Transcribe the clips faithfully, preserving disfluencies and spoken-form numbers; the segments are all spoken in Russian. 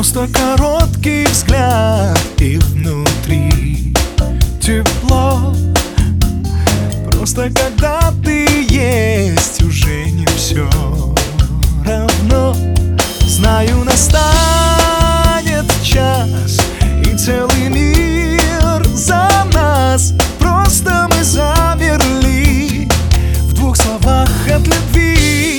Просто короткий взгляд, и внутри тепло. Просто когда ты есть, уже не все равно. Знаю, настанет час, и целый мир за нас. Просто мы замерли в двух словах от любви.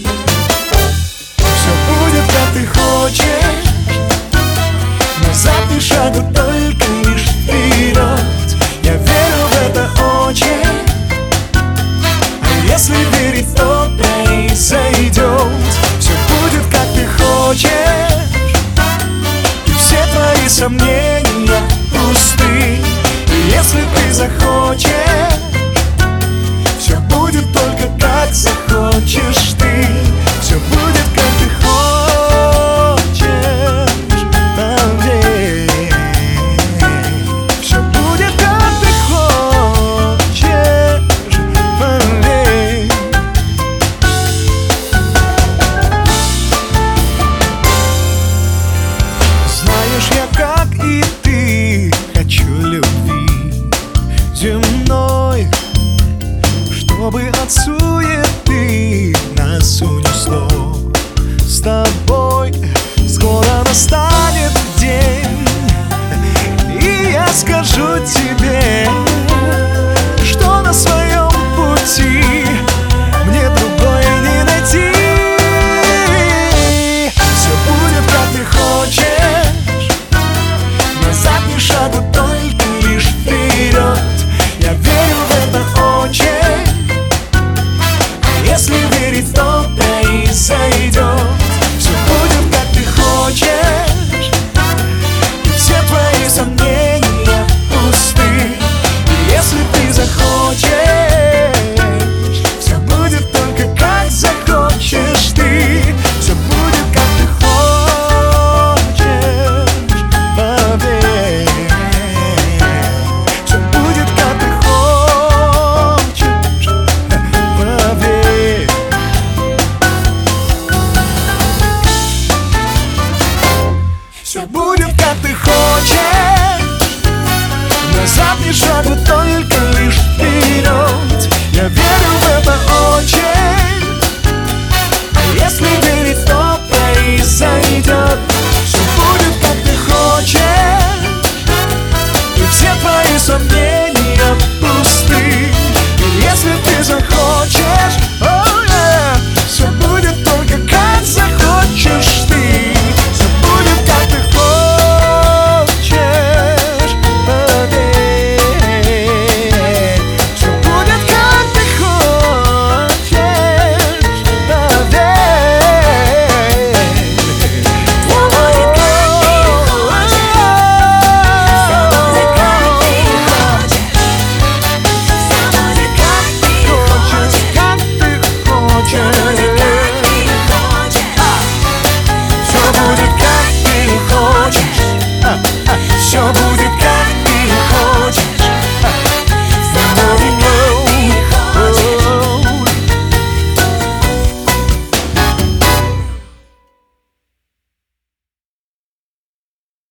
Все будет, как ты хочешь, назад ни шагу, только лишь вперед. Я верю в это очень, а если верить, то произойдет. Все будет, как ты хочешь, и все твои сомнения пусты. И если ты захочешь, все будет только как захочешь ты. Все будет, как ты хочешь, поверь. Все будет, как ты хочешь, поверь. Знаешь, я, как и ты, хочу любви земной, чтобы от суеты нас унесло с тобой. Скоро настанет